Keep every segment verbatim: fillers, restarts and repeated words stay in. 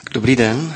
Dobrý den.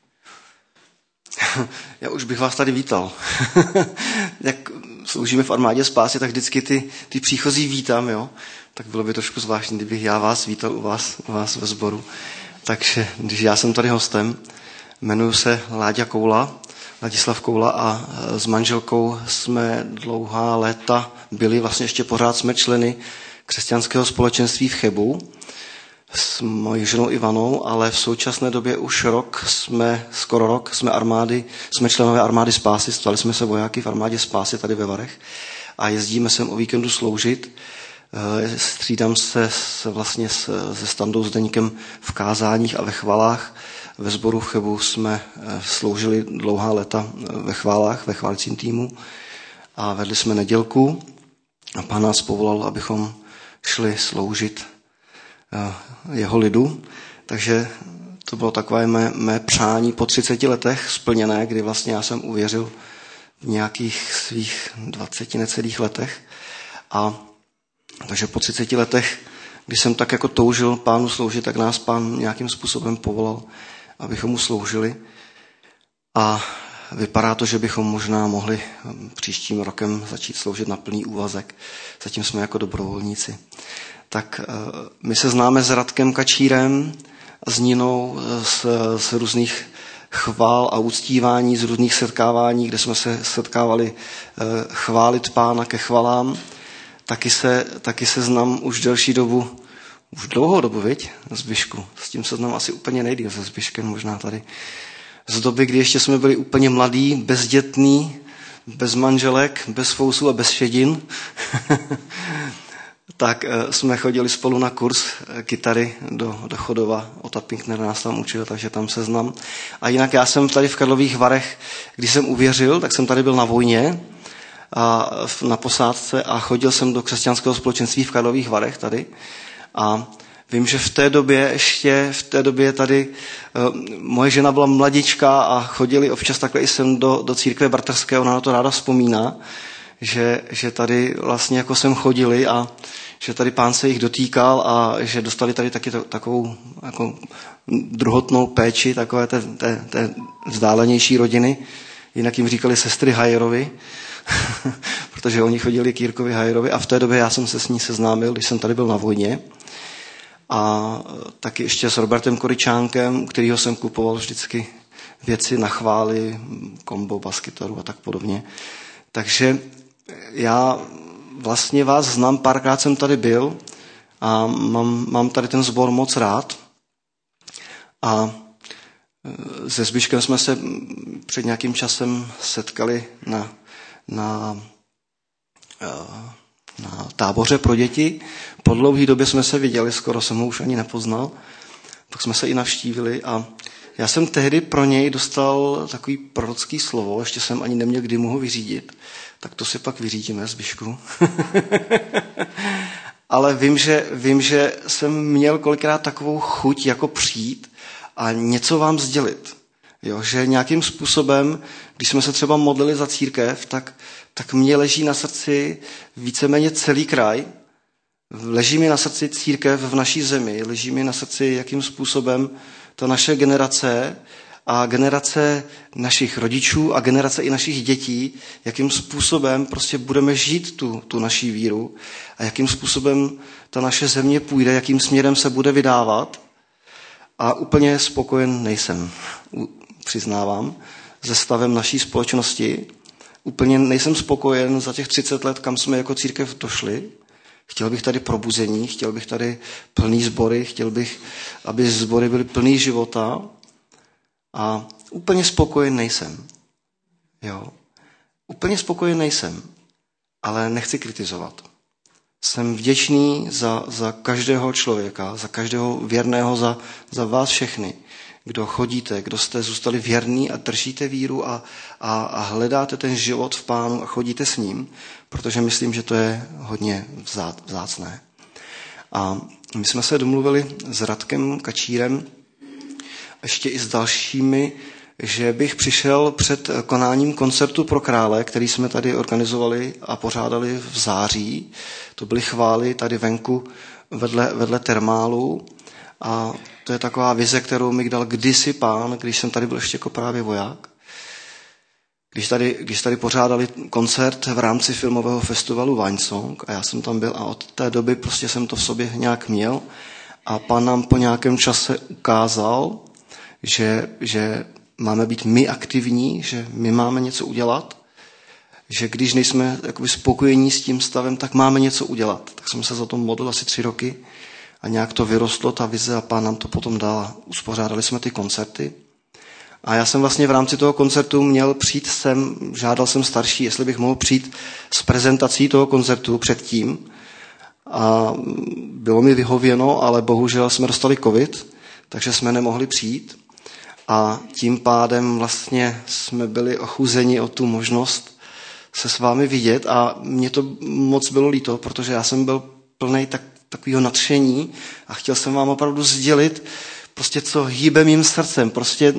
Já už bych vás tady vítal. Jak sloužíme v armádě spásy, tak vždycky ty, ty příchozí vítám, jo? Tak bylo by trošku zvláštní, kdybych já vás vítal u vás, u vás ve sboru. Takže když já jsem tady hostem, jmenuji se Láďa Koula, Ladislav Koula a s manželkou jsme dlouhá léta byli, vlastně ještě pořád jsme členy křesťanského společenství v Chebu s mojí ženou Ivanou, ale v současné době už rok jsme, skoro rok, jsme armády, jsme členové armády spásy, stali jsme se vojáky v armádě spásy tady ve Varech a jezdíme sem o víkendu sloužit. Střídám se s, vlastně s, se Standou Zdeňkem v kázáních a ve chvalách. Ve sboru v Chebu jsme sloužili dlouhá léta ve chválách, ve chválicím týmu a vedli jsme nedělku a Pán nás povolal, abychom šli sloužit jeho lidu. Takže to bylo takové mé, mé přání po třiceti letech splněné, kdy vlastně já jsem uvěřil v nějakých svých dvaceti necelých letech. A takže po třiceti letech, když jsem tak jako toužil Pánu sloužit, tak nás Pán nějakým způsobem povolal, abychom mu sloužili. A vypadá to, že bychom možná mohli příštím rokem začít sloužit na plný úvazek. Zatím jsme jako dobrovolníci. Tak my se známe s Radkem Kačírem a s Ninou z, z různých chvál a uctívání, z různých setkávání, kde jsme se setkávali chválit Pána ke chvalám. Taky se, taky se znám už delší dobu, už dlouhou dobu, viď, Zbyšku. S tím se znám asi úplně nejdýl, se Zbyškem možná tady. Z doby, kdy ještě jsme byli úplně mladí, bezdětní, bez manželek, bez fousů a bez šedin. Tak jsme chodili spolu na kurz kytary do, do Chodova. Ota Pinkner nás tam učil, takže tam se znám. A jinak já jsem tady v Karlových Varech, když jsem uvěřil, tak jsem tady byl na vojně a na posádce a chodil jsem do křesťanského společenství v Karlových Varech tady. A vím, že v té době ještě, v té době tady uh, moje žena byla mladička a chodili občas takhle i sem do, do církve bratrské, ona na to ráda vzpomíná, že, že tady vlastně jako sem chodili a že tady Pán se jich dotýkal a že dostali tady taky to, takovou jako druhotnou péči, takové té, té, té vzdálenější rodiny. Jinak jim říkali sestry Hajerovi, protože oni chodili k Jirkovi Hajerovi a v té době já jsem se s ní seznámil, když jsem tady byl na vojně. A taky ještě s Robertem Koričánkem, u kterého jsem kupoval vždycky věci na chvály, kombo, baskytaru a tak podobně. Takže já vlastně vás znám, párkrát jsem tady byl a mám, mám tady ten sbor moc rád. A se Zbyškem jsme se před nějakým časem setkali na, na, na táboře pro děti. Po dlouhé době jsme se viděli, skoro jsem ho už ani nepoznal. Pak jsme se i navštívili a já jsem tehdy pro něj dostal takový prorocký slovo, ještě jsem ani neměl kdy mu ho vyřídit. Tak to si pak vyřídíme, Zbyšku. Ale vím že, vím, že jsem měl kolikrát takovou chuť jako přijít a něco vám sdělit. Jo, že nějakým způsobem, když jsme se třeba modlili za církev, tak, tak mně leží na srdci víceméně celý kraj. Leží mi na srdci církev v naší zemi, leží mi na srdci, jakým způsobem ta naše generace a generace našich rodičů a generace i našich dětí, jakým způsobem prostě budeme žít tu, tu naší víru a jakým způsobem ta naše země půjde, jakým směrem se bude vydávat. A úplně spokojen nejsem, přiznávám, se stavem naší společnosti. Úplně nejsem spokojen za těch třicet let, kam jsme jako církev došli. Chtěl bych tady probuzení, chtěl bych tady plný sbory, chtěl bych, aby sbory byly plný života. A úplně spokojen nejsem. Jo. Úplně spokojen nejsem, ale nechci kritizovat. Jsem vděčný za, za každého člověka, za každého věrného, za, za vás všechny, kdo chodíte, kdo jste zůstali věrní a držíte víru a, a, a hledáte ten život v Pánu a chodíte s ním, protože myslím, že to je hodně vzá, vzácné. A my jsme se domluvili s Radkem Kačírem, ještě i s dalšími, že bych přišel před konáním koncertu pro krále, který jsme tady organizovali a pořádali v září. To byly chvály tady venku vedle, vedle termálu. A to je taková vize, kterou mi dal kdysi Pán, když jsem tady byl ještě jako právě voják. Když tady, když tady pořádali koncert v rámci filmového festivalu Vinesong a já jsem tam byl a od té doby prostě jsem to v sobě nějak měl a Pán nám po nějakém čase ukázal, že, že máme být my aktivní, že my máme něco udělat, že když nejsme jakoby spokojení s tím stavem, tak máme něco udělat. Tak jsem se za to modlil asi tři roky a nějak to vyrostlo, ta vize a Pán nám to potom dal. Uspořádali jsme ty koncerty. A já jsem vlastně v rámci toho koncertu měl přijít sem, žádal jsem starší, jestli bych mohl přijít s prezentací toho koncertu předtím. A bylo mi vyhověno, ale bohužel jsme dostali covid, takže jsme nemohli přijít. A tím pádem vlastně jsme byli ochuzeni o tu možnost se s vámi vidět a mě to moc bylo líto, protože já jsem byl plnej tak, takového nadšení a chtěl jsem vám opravdu sdělit prostě, co hýbe mým srdcem, prostě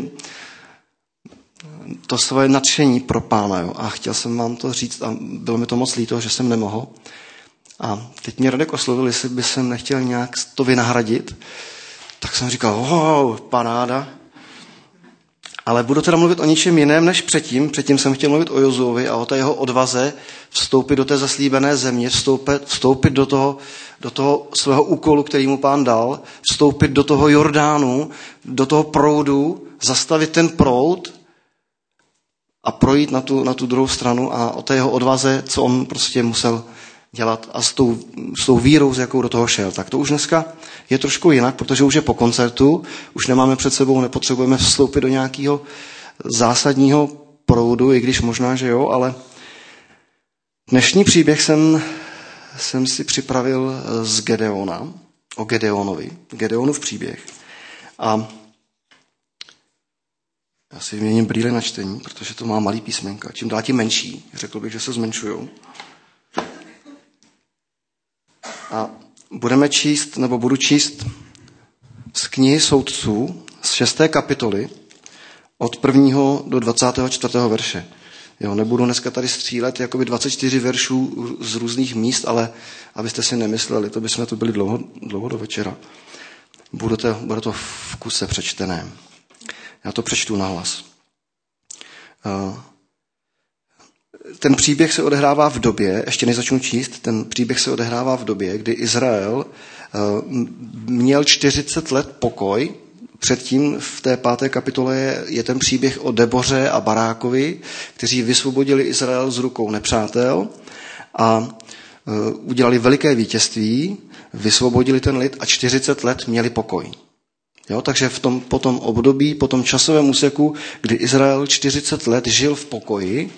to svoje nadšení pro Pána. Jo. A chtěl jsem vám to říct a bylo mi to moc líto, že jsem nemohl. A teď mě Radek oslovil, jestli by jsem nechtěl nějak to vynahradit. Tak jsem říkal, wow, paráda. Ale budu teda mluvit o ničem jiném než předtím. Předtím jsem chtěl mluvit o Jozuovi a o té jeho odvaze vstoupit do té zaslíbené země, vstoupit, vstoupit do toho, do toho svého úkolu, který mu Pán dal, vstoupit do toho Jordánu, do toho proudu, zastavit ten proud a projít na tu, na tu druhou stranu a o té jeho odvaze, co on prostě musel dělat a s tou, s tou vírou, s jakou do toho šel. Tak to už dneska je trošku jinak, protože už je po koncertu, už nemáme před sebou, nepotřebujeme vstoupit do nějakého zásadního proudu, i když možná, že jo, ale dnešní příběh jsem, jsem si připravil z Gedeona, o Gedeonovi, Gedeonův příběh. A já si vyměním brýle na čtení, protože to má malý písmenka. Čím dál tím menší. Řekl bych, že se zmenšujou. A budeme číst, nebo budu číst z knihy Soudců, z šesté kapitoly, od prvního do dvacátého čtvrtého verše. Jo, nebudu dneska tady střílet jakoby dvacet čtyři veršů z různých míst, ale abyste si nemysleli, to bychom tu byli dlouho, dlouho do večera. Bude to, bude to v kuse přečtené. Já to přečtu nahlas. Ten příběh se odehrává v době, ještě než začnu číst, ten příběh se odehrává v době, kdy Izrael měl čtyřicet let pokoj. Předtím v té páté kapitole je, je ten příběh o Deboře a Barákovi, kteří vysvobodili Izrael z rukou nepřátel a udělali veliké vítězství, vysvobodili ten lid a čtyřicet let měli pokoj. Jo, takže v tom, po tom období, po tom časovém úseku, kdy Izrael čtyřicet let žil v pokoji,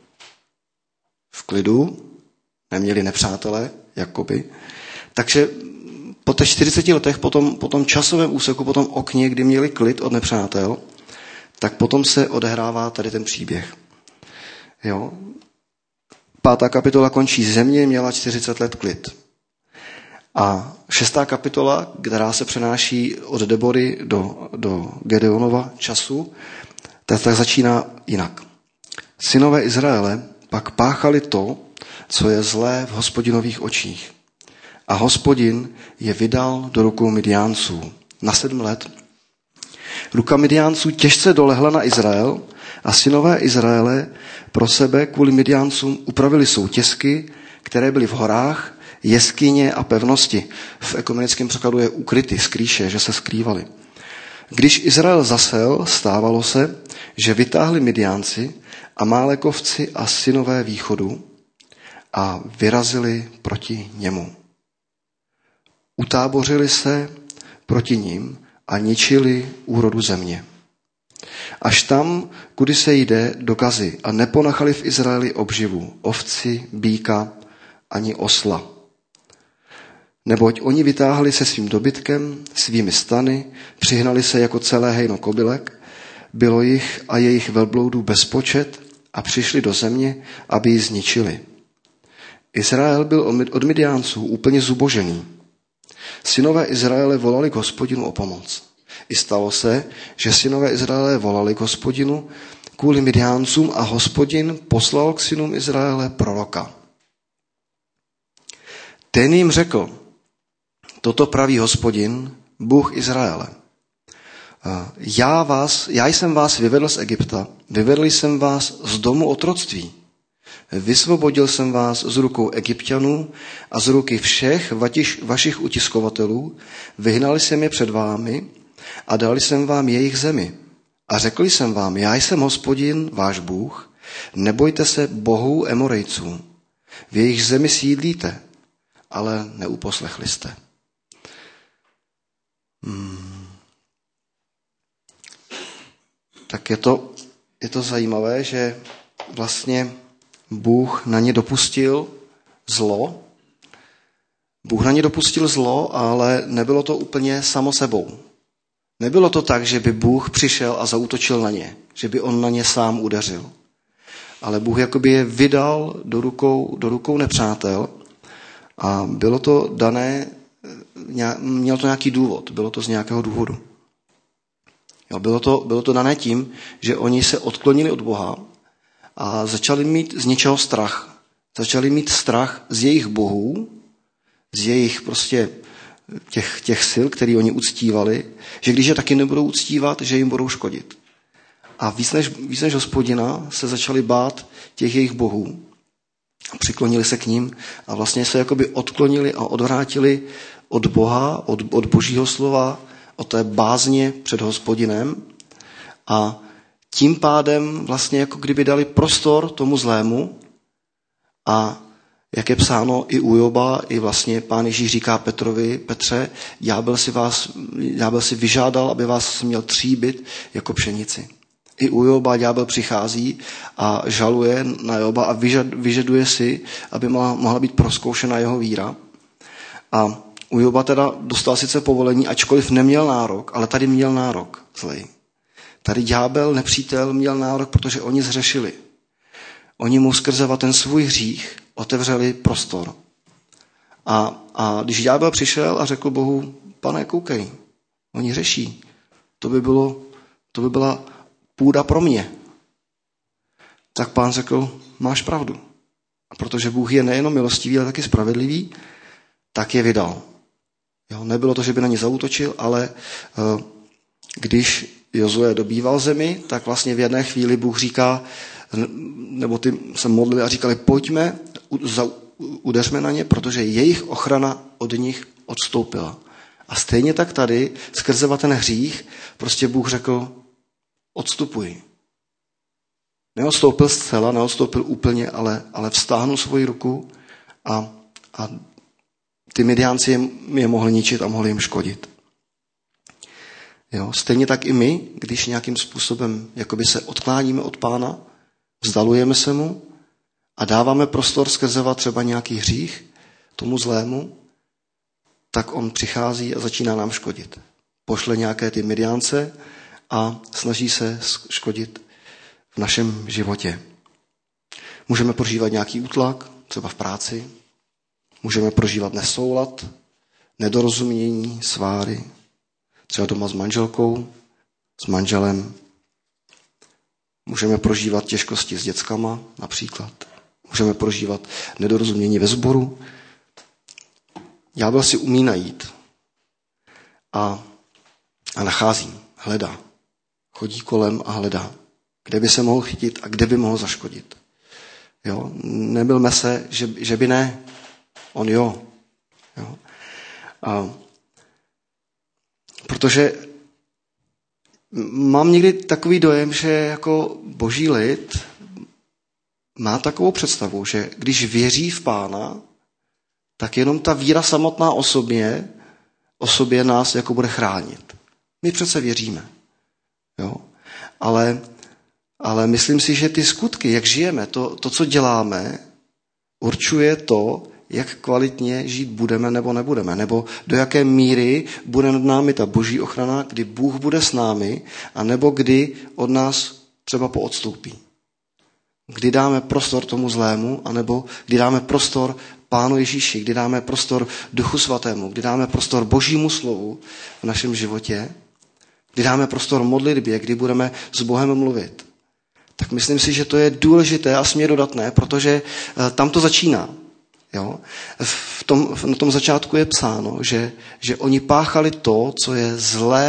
v klidu, neměli nepřátele, jakoby, takže po těch čtyřiceti letech, po tom, po tom časovém úseku, po tom okně, kdy měli klid od nepřátel, tak potom se odehrává tady ten příběh. Jo. Pátá kapitola končí, země měla čtyřicet let klid. A šestá kapitola, která se přenáší od Debory do, do Gedeonova času, tak, tak začíná jinak. Synové Izraele pak páchali to, co je zlé v Hospodinových očích. A Hospodin je vydal do rukou Midiánců na sedm let. Ruka Midiánců těžce dolehla na Izrael a synové Izraele pro sebe kvůli Midiáncům upravili soutěsky, které byly v horách, jeskyně a pevnosti. V ekumenickém překladu je ukryty, skrýše, že se skrývali. Když Izrael zasel, stávalo se, že vytáhli Midiánci a Málekovci a synové východu a vyrazili proti němu. Utábořili se proti ním a ničili úrodu země. Až tam, kudy se jde do Gazy a neponachali v Izraeli obživu, ovci, býka ani osla. Neboť oni vytáhli se svým dobytkem, svými stany, přihnali se jako celé hejno kobylek, bylo jich a jejich velbloudů bezpočet a přišli do země, aby ji zničili. Izrael byl od Midiánců úplně zubožený. Synové Izraele volali k Hospodinu o pomoc. I stalo se, že synové Izraele volali k Hospodinu kvůli Midiáncům a Hospodin poslal k synům Izraele proroka. Ten jim řekl, toto praví Hospodin, Bůh Izraele. Já, vás, já jsem vás vyvedl z Egypta, vyvedl jsem vás z domu otroctví. Vysvobodil jsem vás z rukou Egypťanů a z ruky všech vatiš, vašich utiskovatelů, vyhnal jsem je před vámi a dal jsem vám jejich zemi. A řekl jsem vám, já jsem Hospodin, váš Bůh, nebojte se bohů Emorejců. V jejich zemi sídlíte, ale neuposlechli jste. Hmm. Tak je to, je to zajímavé, že vlastně Bůh na ně dopustil zlo. Bůh na ně dopustil zlo, ale nebylo to úplně samo sebou. Nebylo to tak, že by Bůh přišel a zaútočil na ně, že by on na ně sám udeřil. Ale Bůh jakoby je vydal do rukou, do rukou nepřátel a bylo to dané, mělo to nějaký důvod, bylo to z nějakého důvodu. Jo, bylo to, bylo to dané tím, že oni se odklonili od Boha a začali mít z něčeho strach. Začali mít strach z jejich bohů, z jejich prostě těch, těch sil, které oni uctívali, že když je taky nebudou uctívat, že jim budou škodit. A víc než, víc než Hospodina se začali bát těch jejich bohů. Přiklonili se k ním a vlastně se jakoby odklonili a odvrátili od Boha, od, od Božího slova, od té bázně před Hospodinem a tím pádem vlastně jako kdyby dali prostor tomu zlému a jak je psáno i u Joba, i vlastně Pán Ježíš říká Petrovi, Petře, ďábel si, vás, ďábel si vyžádal, aby vás měl tříbit jako pšenici. I u Joba ďábel přichází a žaluje na Joba a vyžaduje si, aby mohla být prozkoušena jeho víra. A u Joba teda dostal sice povolení, ačkoliv neměl nárok, ale tady měl nárok zlej. Tady ďábel, nepřítel, měl nárok, protože oni zřešili. Oni mu skrze ten svůj hřích otevřeli prostor. A, a když ďábel přišel a řekl Bohu, Pane, koukej, oni řeší. To by, bylo, to by byla půda pro mě. Tak Pán řekl, máš pravdu. A protože Bůh je nejenom milostivý, ale taky spravedlivý, tak je vydal. Jo, nebylo to, že by na ně zaútočil, ale uh, když Jozue dobýval zemi, tak vlastně v jedné chvíli Bůh říká, nebo ty se modlili a říkali, pojďme, udeřme na ně, protože jejich ochrana od nich odstoupila. A stejně tak tady, skrze ten hřích, prostě Bůh řekl, odstupuj. Neodstoupil zcela, neodstoupil úplně, ale, ale vztáhnul svoji ruku a, a ty Midiánci je, je mohli ničit a mohli jim škodit. Jo, stejně tak i my, když nějakým způsobem jakoby se odkláníme od Pána, vzdalujeme se mu a dáváme prostor skrzeva třeba nějaký hřích tomu zlému, tak on přichází a začíná nám škodit. Pošle nějaké ty Midiánce a snaží se škodit v našem životě. Můžeme prožívat nějaký útlak, třeba v práci, můžeme prožívat nesoulad, nedorozumění, sváry, třeba doma s manželkou, s manželem. Můžeme prožívat těžkosti s dětskama například. Můžeme prožívat nedorozumění ve sboru. Ďábel si umí najít a, a nachází, hledá. Chodí kolem a hledá, kde by se mohl chytit a kde by mohl zaškodit. Jo? Nemylme se, že, že by ne. On jo. jo? A, protože mám někdy takový dojem, že jako boží lid má takovou představu, že když věří v Pána, tak jenom ta víra samotná o sobě, o sobě nás jako bude chránit. My přece věříme. Jo? Ale, ale myslím si, že ty skutky, jak žijeme, to, to, co děláme, určuje to, jak kvalitně žít budeme nebo nebudeme, nebo do jaké míry bude nad námi ta boží ochrana, kdy Bůh bude s námi, a nebo kdy od nás třeba poodstoupí. Kdy dáme prostor tomu zlému, anebo kdy dáme prostor Pánu Ježíši, kdy dáme prostor Duchu Svatému, kdy dáme prostor Božímu slovu v našem životě, kdy dáme prostor modlitbě, kdy budeme s Bohem mluvit. Tak myslím si, že to je důležité a směrodatné, protože tam to začíná. Jo? V tom, na tom začátku je psáno, že, že oni páchali to, co je zlé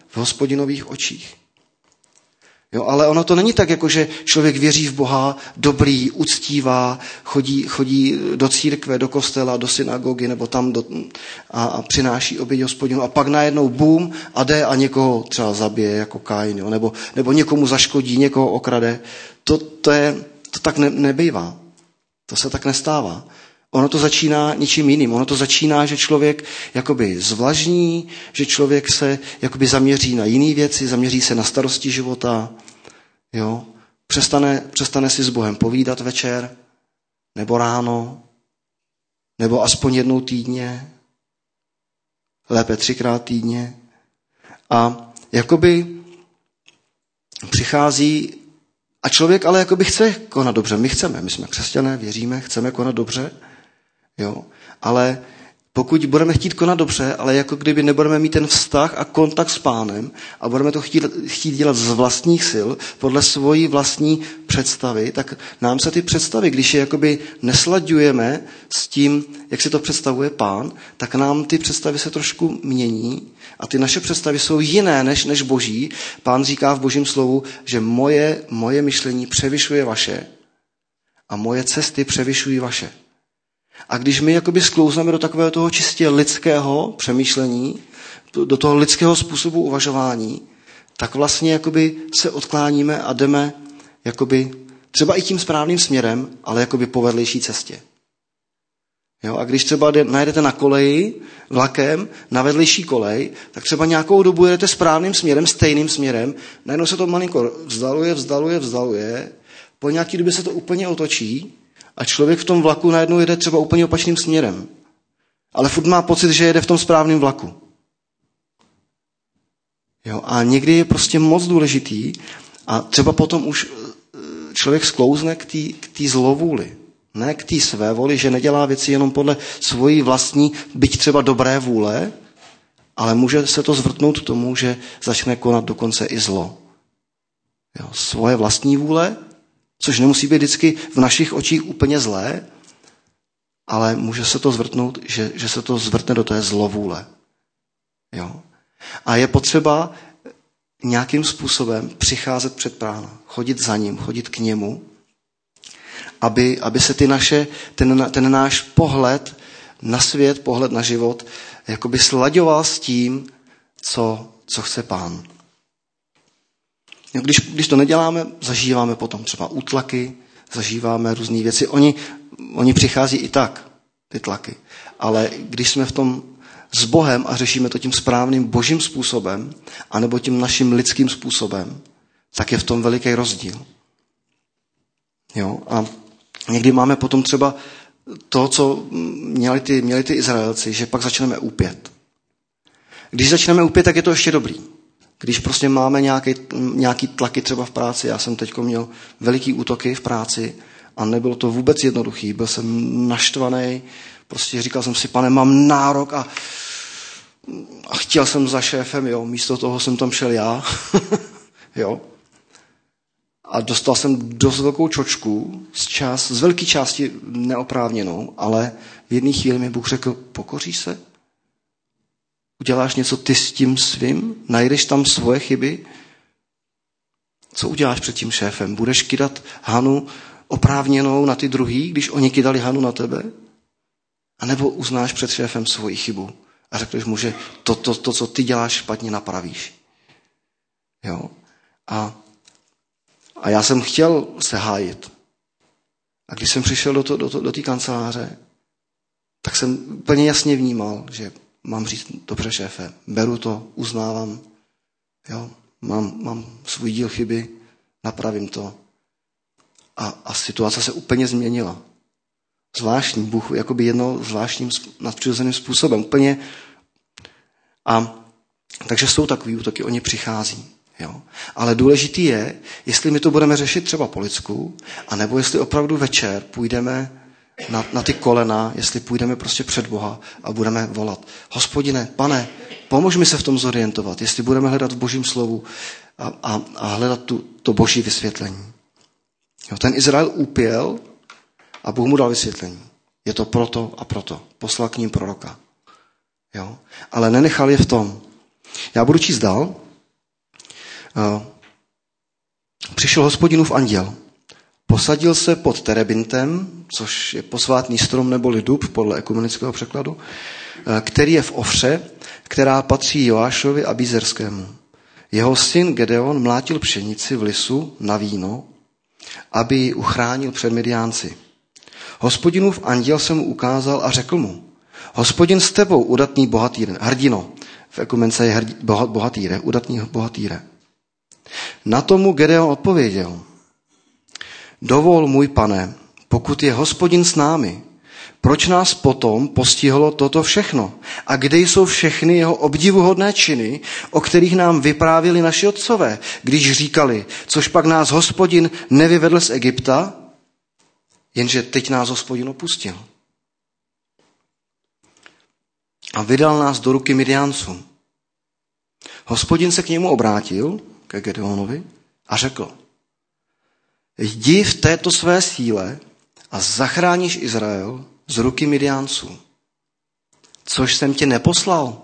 v Hospodinových očích. Jo, ale ono to není tak, jako že člověk věří v Boha, dobrý, uctívá, chodí, chodí do církve, do kostela, do synagogy nebo tam do, a, a přináší oběť Hospodinu a pak najednou bum a jde a někoho třeba zabije jako Kain, jo, nebo, nebo někomu zaškodí, někoho okrade. To, to, je, to tak ne, nebývá. To se tak nestává. Ono to začíná něčím jiným. Ono to začíná, že člověk jakoby zvlažní, že člověk se jakoby zaměří na jiné věci, zaměří se na starosti života, jo? Přestane, přestane si s Bohem povídat večer, nebo ráno, nebo aspoň jednou týdně, lépe třikrát týdně. A jakoby přichází, a člověk ale jakoby chce konat dobře. My chceme, my jsme křesťané, věříme, chceme konat dobře, jo, ale pokud budeme chtít konat dobře, ale jako kdyby nebudeme mít ten vztah a kontakt s Pánem a budeme to chtít, chtít dělat z vlastních sil, podle svojí vlastní představy, tak nám se ty představy, když je jakoby neslaďujeme s tím, jak si to představuje Pán, tak nám ty představy se trošku mění a ty naše představy jsou jiné než, než Boží. Pán říká v Božím slovu, že moje, moje myšlení převyšuje vaše a moje cesty převyšují vaše. A když my jakoby sklouzneme do takového toho čistě lidského přemýšlení, do toho lidského způsobu uvažování, tak vlastně jakoby se odkláníme a jdeme jakoby třeba i tím správným směrem, ale jakoby po vedlejší cestě. Jo, a když třeba najdete na koleji vlakem na vedlejší kolej, tak třeba nějakou dobu jedete správným směrem, stejným směrem, najednou se to malinko vzdaluje, vzdaluje, vzdaluje, po nějaký době se to úplně otočí a člověk v tom vlaku najednou jede třeba úplně opačným směrem. Ale furt má pocit, že jede v tom správném vlaku. Jo, a někdy je prostě moc důležitý a třeba potom už člověk sklouzne k té k té zlovůli. Ne k té své voli, že nedělá věci jenom podle svojí vlastní, byť třeba dobré vůle, ale může se to zvrtnout k tomu, že začne konat dokonce i zlo. Jo, svoje vlastní vůle, což nemusí být vždycky v našich očích úplně zlé, ale může se to zvrtnout, že, že se to zvrtne do té zlovůle. Jo. A je potřeba nějakým způsobem přicházet před Pána, chodit za ním, chodit k němu, aby, aby se ty naše, ten, ten náš pohled na svět, pohled na život, jakoby slaďoval s tím, co, co chce Pán. Když, když to neděláme, zažíváme potom třeba útlaky, zažíváme různé věci. Oni, oni přichází i tak, ty tlaky. Ale když jsme v tom s Bohem a řešíme to tím správným božím způsobem, anebo tím naším lidským způsobem, tak je v tom veliký rozdíl. Jo? A někdy máme potom třeba to, co měli ty, měli ty Izraelci, že pak začneme úpět. Když začneme úpět, tak je to ještě dobrý. Když prostě máme nějaký, nějaký tlaky třeba v práci, já jsem teď měl veliký útoky v práci a nebylo to vůbec jednoduchý, byl jsem naštvaný, prostě říkal jsem si, Pane, mám nárok a, a chtěl jsem za šéfem, jo, místo toho jsem tam šel já, jo. A dostal jsem dost velkou čočku, z, čas, z velké části neoprávněnou, ale v jedné chvíli mi Bůh řekl, pokoříš se? Uděláš něco ty s tím svým? Najdeš tam svoje chyby? Co uděláš před tím šéfem? Budeš kydat Hanu oprávněnou na ty druhý, když oni kydali Hanu na tebe? A nebo uznáš před šéfem svoji chybu a řekneš mu, že to, to, to co ty děláš špatně, napravíš. Jo? A, a já jsem chtěl se hájit. A když jsem přišel do, to, do, to, do té kanceláře, tak jsem úplně jasně vnímal, že mám říct, dobře šéfe, beru to, uznávám, jo, mám, mám svůj díl chyby, napravím to. A, a situace se úplně změnila. Zvláštní, Bůh jakoby jednou zvláštním nadpřirozeným způsobem. Úplně. A takže jsou takový útoky, oni přichází. Jo. Ale důležitý je, jestli my to budeme řešit třeba po lidsku, anebo jestli opravdu večer půjdeme Na, na ty kolena, jestli půjdeme prostě před Boha a budeme volat. Hospodine, Pane, pomož mi se v tom zorientovat, jestli budeme hledat v Božím slovu a, a, a hledat tu, to Boží vysvětlení. Jo, ten Izrael úpěl a Bůh mu dal vysvětlení. Je to proto a proto. Poslal k ním proroka. Jo? Ale nenechal je v tom. Já budu číst dál Přišel Hospodinův anděl. Posadil se pod terebintem, což je posvátný strom neboli dub podle ekumenického překladu, který je v Ofře, která patří Joášovi a Bízerskému. Jeho syn Gedeon mlátil pšenici v lisu na víno, aby ji uchránil před Midiánci. Hospodinův anděl se mu ukázal a řekl mu: Hospodin s tebou, udatný bohatýre, hrdino. V ekumence je hrdi, bohatýre, udatný bohatýre. Na tomu Gedeon odpověděl: Dovol, můj pane, pokud je Hospodin s námi, proč nás potom postihlo toto všechno? A kde jsou všechny jeho obdivuhodné činy, o kterých nám vyprávěli naši otcové, když říkali, což pak nás Hospodin nevyvedl z Egypta, jenže teď nás Hospodin opustil. A vydal nás do ruky Midiánců. Hospodin se k němu obrátil, ke Gedeonovi, a řekl: Jdi v této své síle a zachráníš Izrael z ruky Midiánců. Což jsem tě neposlal.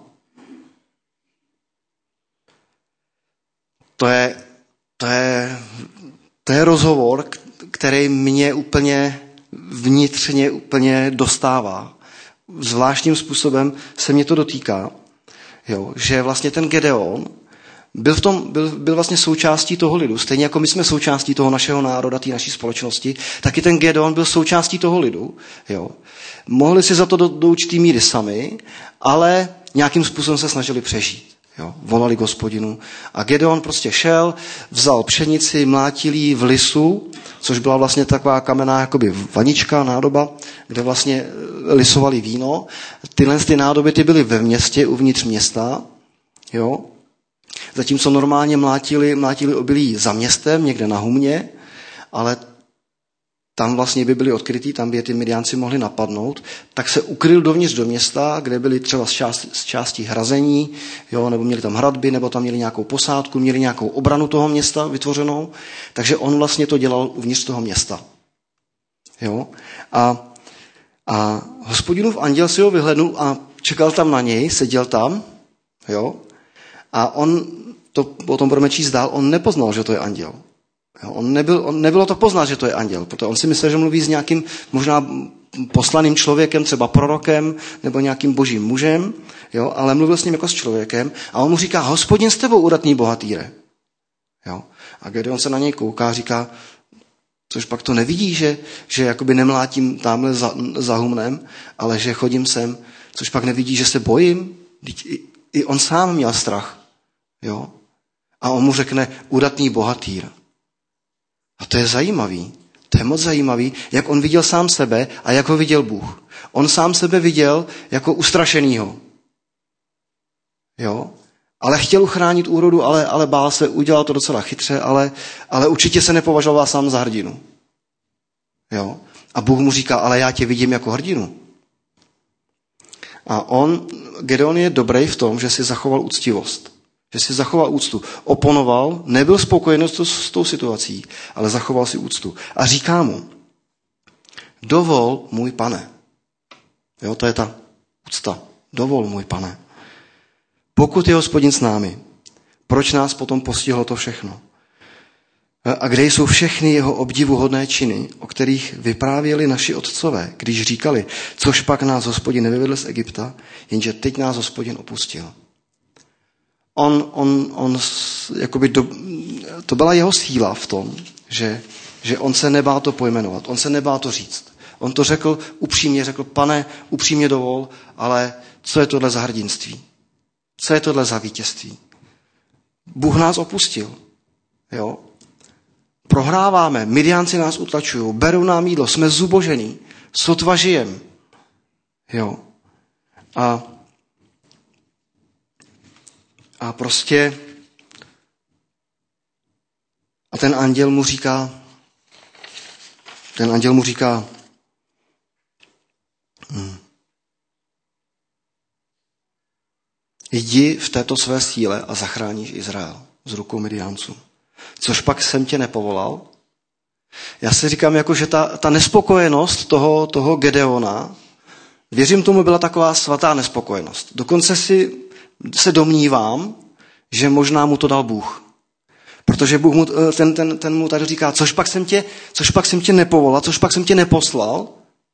To je, to je, to je rozhovor, který mě úplně vnitřně úplně dostává. Zvláštním způsobem se mě to dotýká, jo, že vlastně ten Gedeon byl, v tom, byl, byl vlastně součástí toho lidu. Stejně jako my jsme součástí toho našeho národa, té naší společnosti, taky ten Gedeon byl součástí toho lidu. Jo. Mohli si za to do, do určitý míry sami, ale nějakým způsobem se snažili přežít. Jo. Volali k Hospodinu. A Gedeon prostě šel, vzal pšenici, mlátil ji v lisu, což byla vlastně taková kamenná jakoby vanička, nádoba, kde vlastně lisovali víno. Tyhle ty nádoby ty byly ve městě, uvnitř města. Jo. Zatímco normálně mlátili, mlátili obilí za městem, někde na humně, ale tam vlastně by byli odkrytí, tam by je ty Midiánci mohli napadnout, tak se ukryl dovnitř do města, kde byli třeba z, část, z částí hrazení, jo, nebo měli tam hradby, nebo tam měli nějakou posádku, měli nějakou obranu toho města vytvořenou, takže on vlastně to dělal uvnitř toho města. Jo? A, a Hospodinův anděl si ho vyhlednul a čekal tam na něj, seděl tam, jo? A on, to potom budeme číst dál, on nepoznal, že to je anděl. Jo, on nebyl, on nebylo to poznat, že to je anděl, protože on si myslel, že mluví s nějakým možná poslaným člověkem, třeba prorokem nebo nějakým božím mužem, jo, ale mluvil s ním jako s člověkem a on mu říká: Hospodin s tebou, udatný bohatýre. Jo. A Gedeon se na něj kouká a říká: což pak to nevidí, že, že jakoby nemlátím tamhle za, za humnem, ale že chodím sem, což pak nevidí, že se bojím. I, i on sám měl strach. Jo. A on mu řekne: udatný bohatýr. A to je zajímavý. To je moc zajímavý, jak on viděl sám sebe a jak ho viděl Bůh. On sám sebe viděl jako ustrašenýho. Jo? Ale chtěl uchránit úrodu, ale, ale bál se, udělal to docela chytře, ale, ale určitě se nepovažoval sám za hrdinu. Jo? A Bůh mu říká: ale já tě vidím jako hrdinu. A on, Gedeon je dobrý v tom, že si zachoval úctivost. Že si zachoval úctu. Oponoval, nebyl spokojený s, s tou situací, ale zachoval si úctu. A říká mu: dovol, můj pane. Jo, to je ta úcta. Dovol, můj pane. Pokud je Hospodin s námi, proč nás potom postihlo to všechno? A kde jsou všechny jeho obdivuhodné činy, o kterých vyprávěli naši otcové, když říkali, což pak nás Hospodin nevyvedl z Egypta, jenže teď nás Hospodin opustil. On, on, on, jakoby do, to byla jeho síla v tom, že, že on se nebál to pojmenovat, on se nebál to říct. On to řekl upřímně, řekl: pane, upřímně dovol, ale co je tohle za hrdinství? Co je tohle za vítězství? Bůh nás opustil. Jo? Prohráváme, Midiánci nás utlačují, berou nám jídlo, jsme zubožený, sotva žijem. Jo? A A prostě a ten anděl mu říká, ten anděl mu říká, hm, jdi v této své síle a zachráníš Izrael z rukou Midiánců. Což pak jsem tě nepovolal. Já si říkám, jako, že ta, ta nespokojenost toho, toho Gedeona, věřím tomu, byla taková svatá nespokojenost. Dokonce si se domnívám, že možná mu to dal Bůh. Protože Bůh mu, ten, ten, ten mu tady říká, což pak jsem tě, což pak jsem tě nepovolal, což pak jsem tě neposlal.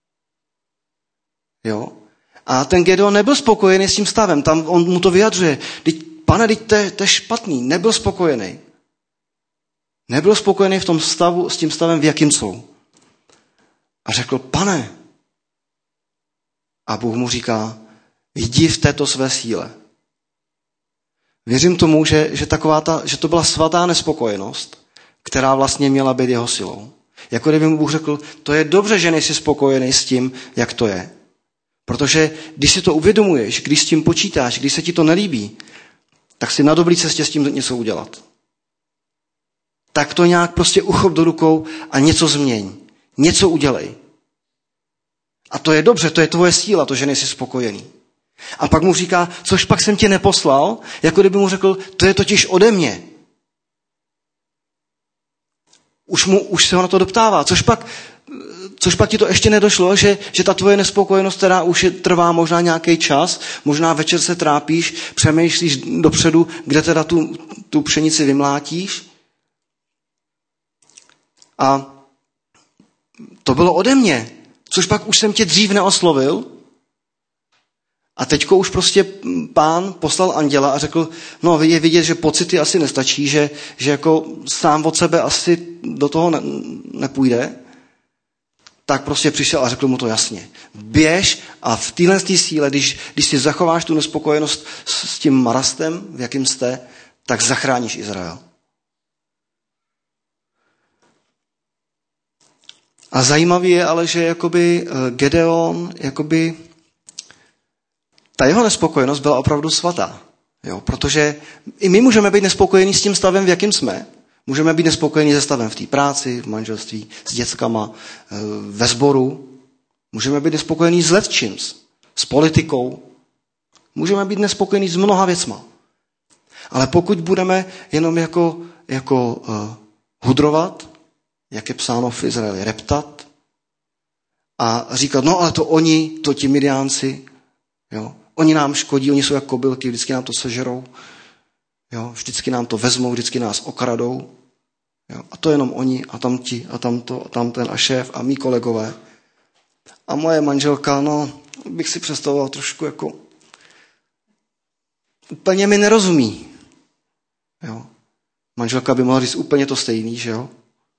Jo? A ten Gedeon nebyl spokojený s tím stavem, tam on mu to vyjadřuje. Pane, teď to je, to je špatný, nebyl spokojený. Nebyl spokojený v tom stavu, s tím stavem, v jakým jsou. A řekl, pane. A Bůh mu říká, jdi v této své síle. Věřím tomu, že, že, taková ta, že to byla svatá nespokojenost, která vlastně měla být jeho silou. Jako kdyby mu Bůh řekl, to je dobře, že nejsi spokojený s tím, jak to je. Protože když si to uvědomuješ, když s tím počítáš, když se ti to nelíbí, tak si na dobrý cestě s tím něco udělat. Tak to nějak prostě uchop do rukou a něco změň. Něco udělej. A to je dobře, to je tvoje síla, to, že nejsi spokojený. A pak mu říká, což pak jsem tě neposlal, jako kdyby mu řekl, to je totiž ode mě. Už, mu, už se ho na to doptává, což pak, což pak ti to ještě nedošlo, že, že ta tvoje nespokojenost, která už je, trvá možná nějaký čas, možná večer se trápíš, přemýšlíš dopředu, kde teda tu, tu pšenici vymlátíš. A to bylo ode mě, což pak už jsem tě dřív neoslovil. A teďko už prostě Pán poslal anděla a řekl, no je vidět, že pocity asi nestačí, že, že jako sám od sebe asi do toho ne, nepůjde. Tak prostě přišel a řekl mu to jasně. Běž a v téhle síle, když, když si zachováš tu nespokojenost s, s tím marastem, v jakým jste, tak zachráníš Izrael. A zajímavý je ale, že jakoby Gedeon, jakoby ta jeho nespokojenost byla opravdu svatá. Jo? Protože i my můžeme být nespokojení s tím stavem, v jakým jsme. Můžeme být nespokojení se stavem v té práci, v manželství, s dětskama, ve sboru. Můžeme být nespokojení s lecčims, s politikou. Můžeme být nespokojení s mnoha věcma. Ale pokud budeme jenom jako, jako uh, hudrovat, jak je psáno v Izraeli, reptat a říkat, no ale to oni, to ti Midiánci, jo, oni nám škodí, oni jsou jak kobylky, vždycky nám to sežerou, jo, vždycky nám to vezmou, vždycky nás okradou, jo, a to jenom oni a tam ti a tam to a tam ten a šéf a mý kolegové. A moje manželka, no, bych si představoval trošku jako úplně mi nerozumí. Jo. Manželka by mohla říct úplně to stejný, že jo?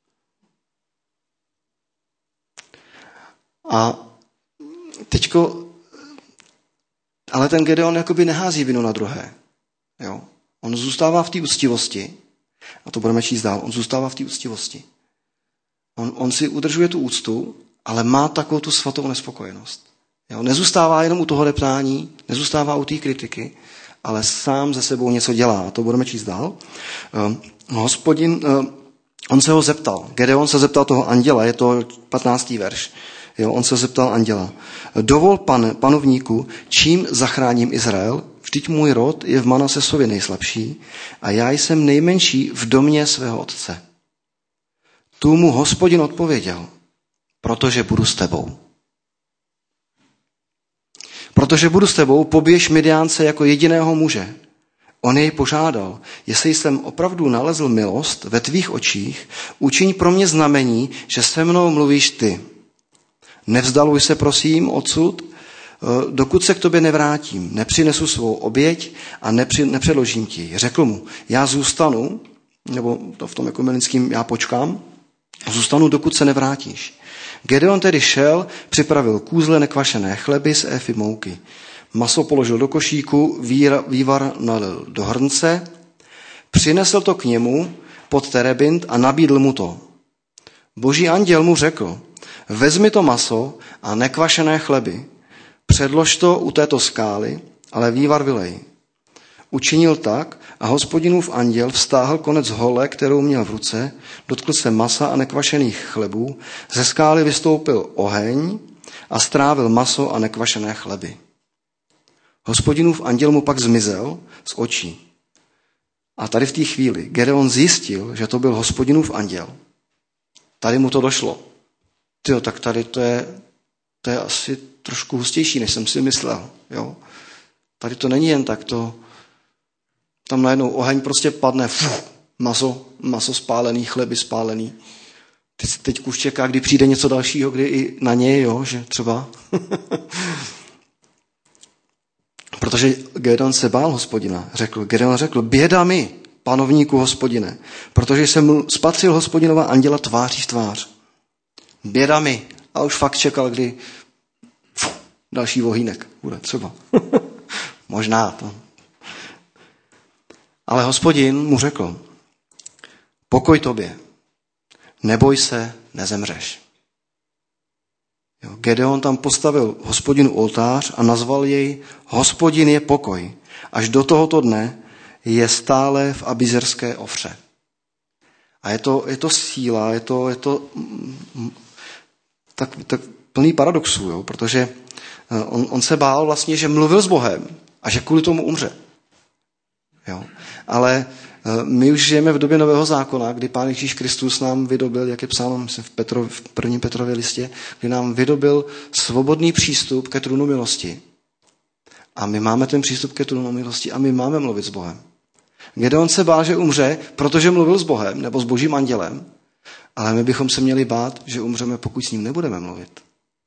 A teďko, ale ten Gedeon jakoby nehází vinu na druhé. Jo? On zůstává v té úctivosti, a to budeme číst dál, on zůstává v té úctivosti. On, on si udržuje tu úctu, ale má takovou tu svatou nespokojenost. Jo? Nezůstává jenom u toho deptání, nezůstává u té kritiky, ale sám ze sebou něco dělá. A to budeme číst dál. Uh, hospodin, uh, on se ho zeptal, Gedeon se zeptal toho anděla, je to patnáctý verš. Jo, on se zeptal anděla, dovol pane, panovníku, čím zachráním Izrael? Vždyť můj rod je v Manasesovi nejslabší a já jsem nejmenší v domě svého otce. Tu mu Hospodin odpověděl, protože budu s tebou. Protože budu s tebou, poběž Midiánce jako jediného muže. On jej požádal, jestli jsem opravdu nalezl milost ve tvých očích, učiň pro mě znamení, že se mnou mluvíš ty. Nevzdaluj se, prosím, odsud, dokud se k tobě nevrátím, nepřinesu svou oběť a nepři, nepředložím ti. Řekl mu, já zůstanu, nebo to v tom ekumenickém já počkám, zůstanu, dokud se nevrátíš. Gedeon tedy šel, připravil kůzle nekvašené chleby z éfy mouky. Maso položil do košíku, víra, vývar nalil do hrnce, přinesl to k němu pod terebint a nabídl mu to. Boží anděl mu řekl, vezmi to maso a nekvašené chleby, předlož to u této skály, ale vývar vylej. Učinil tak a Hospodinův anděl vztáhl konec hole, kterou měl v ruce, dotkl se masa a nekvašených chlebů, ze skály vystoupil oheň a strávil maso a nekvašené chleby. Hospodinův anděl mu pak zmizel z očí. A tady v té chvíli Gedeon zjistil, že to byl Hospodinův anděl. Tady mu to došlo. Tyjo, tak tady to je, to je asi trošku hustější, než jsem si myslel. Jo? Tady to není jen tak, to, tam najednou oheň prostě padne, fuf, maso, maso spálený, chleby spálený. Teď, teď už čeká, kdy přijde něco dalšího, kdy i na něj, jo, že třeba. Protože Gedeon se bál Hospodina. Řekl, Gedeon řekl, běda mi, panovníku Hospodine, protože jsem spatřil Hospodinova anděla tváří v tvář. Běda mi. A už fakt čekal, kdy pf, další vohýnek bude třeba. Možná to. Ale Hospodin mu řekl, pokoj tobě, neboj se, nezemřeš. Jo, Gedeon tam postavil Hospodinu oltář a nazval jej Hospodin je pokoj. Až do tohoto dne je stále v abizerské ofře. A je to, je to síla, je to, je to tak, tak plný paradoxů, jo, protože on, on se bál vlastně, že mluvil s Bohem a že kvůli tomu umře. Jo. Ale my už žijeme v době Nového zákona, kdy Pán Ježíš Kristus nám vydobil, jak je psáno v, Petro, v prvním Petrově listě, kdy nám vydobil svobodný přístup ke trůnu milosti. A my máme ten přístup ke trůnu milosti a my máme mluvit s Bohem. Gedeon se bál, že umře, protože mluvil s Bohem nebo s Božím andělem, ale my bychom se měli bát, že umřeme, pokud s ním nebudeme mluvit.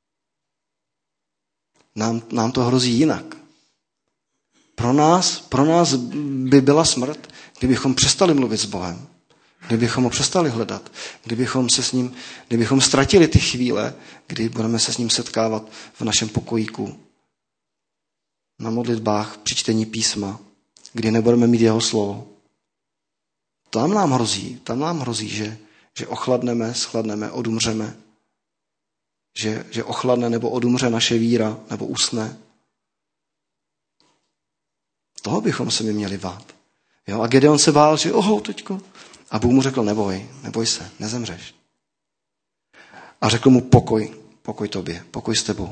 Nám, nám to hrozí jinak. Pro nás, pro nás by byla smrt, kdybychom přestali mluvit s Bohem, kdybychom ho přestali hledat, kdybychom se s ním, kdybychom ztratili ty chvíle, kdy budeme se s ním setkávat v našem pokojíku, na modlitbách, při čtení písma, kdy nebudeme mít jeho slovo. Tam nám hrozí, tam nám hrozí, že, že ochladneme, schladneme, odumřeme, že, že ochladne nebo odumře naše víra, nebo usne. Toho bychom se mi měli bát. Jo, a Gedeon se bál, že oho, teďko. A Bůh mu řekl, neboj, neboj se, nezemřeš. A řekl mu pokoj, pokoj tobě, pokoj s tebou.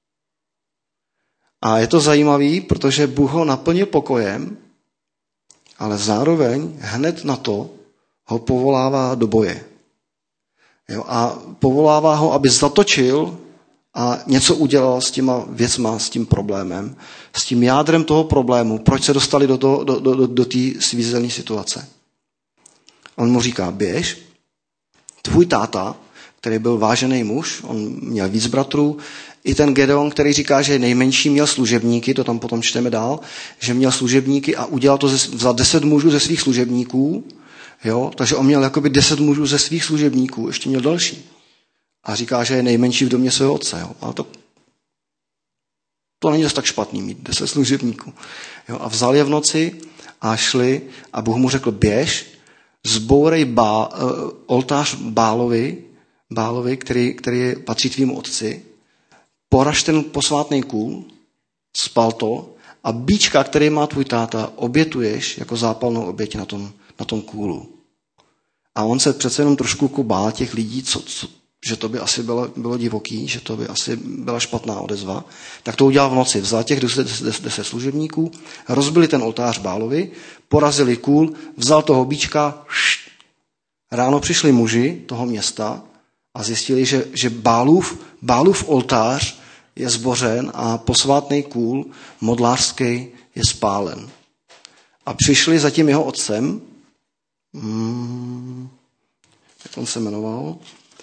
A je to zajímavý, protože Bůh ho naplnil pokojem, ale zároveň hned na to ho povolává do boje. Jo, a povolává ho, aby zatočil a něco udělal s těma věcma, s tím problémem, s tím jádrem toho problému, proč se dostali do, do, do, do, do té svízelné situace. On mu říká, běž, tvůj táta, který byl vážený muž, on měl víc bratrů, i ten Gedeon, který říká, že nejmenší, měl služebníky, to tam potom čteme dál, že měl služebníky a udělal to ze, za deset mužů ze svých služebníků, jo, takže on měl jakoby deset mužů ze svých služebníků, ještě měl další. A říká, že je nejmenší v domě svého otce. Jo. A to, to není dost tak špatný mít deset služebníků. Jo. A vzal je v noci a šli a Bůh mu řekl, běž, zbourej bá, uh, oltář Bálovi, Bálovi, který, který patří tvýmu otci, poraž ten posvátný kůl, spal to a bíčka, který má tvůj táta, obětuješ jako zápalnou oběť na tom, na tom kůlu. A on se přece jenom trošku bál těch lidí, co, co že to by asi bylo, bylo divoký, že to by asi byla špatná odezva, tak to udělal v noci. Vzal těch deset, deset služebníků, rozbili ten oltář Bálovi, porazili kůl, vzal toho bíčka, št. Ráno přišli muži toho města a zjistili, že, že Bálův, Bálův oltář je zbořen a posvátný kůl modlářský je spálen. A přišli za tím jeho otcem, hmm, jak on se jmenoval,